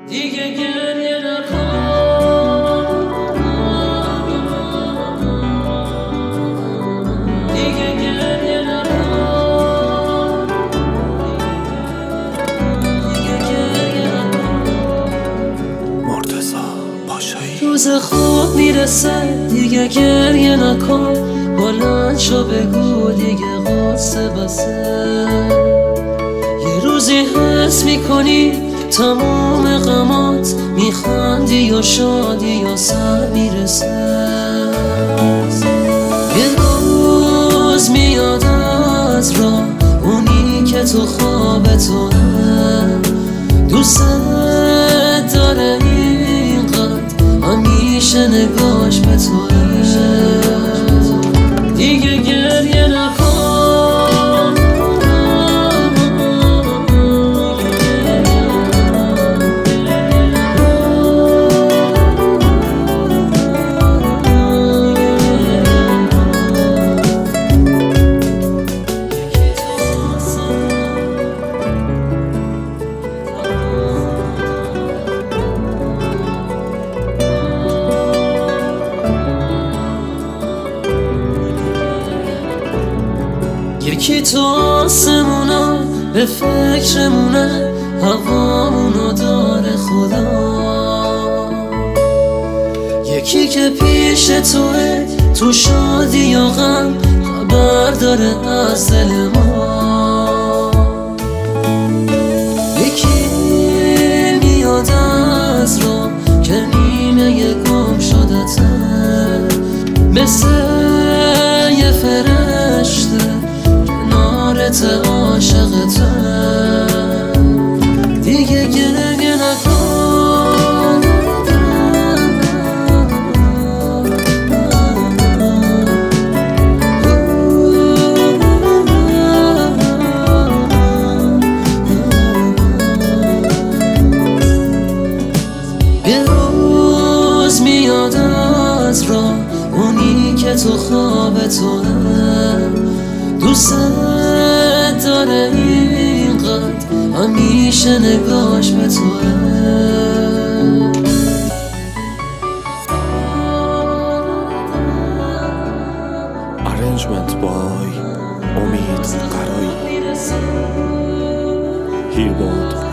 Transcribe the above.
دیگه گریه نکن، دیگه گریه نکن، دیگه گریه نکن. مرتضی پاشایی. روز خوب میرسه دیگه گریه نکن، بلند شو بگو دیگه قصه بسه. یه روزی حس میکنی تموم غمات میخندی و شادی و سر میرسه. یه روز میاد از راه اونی که تو خواب توه، دوست داره اینقدر همیشه نگاش به توه. دیگه گریه نکن، یکی تو آسمونا به فکرمونه، هوامونو داره خدا. یکی که پیش توه تو شادی و غم، خبر داره از دل ما. یکی میاد از راه که نیمه گم شدته، مثل یه فرشته کنارت عاشقته. دیگه گریه نکن، یه روز میاد از راه اونی که تو خواب توه، دوست داره اینقدر همیشه نگاش به توه. Arrangement by امید قرایی. هیرباد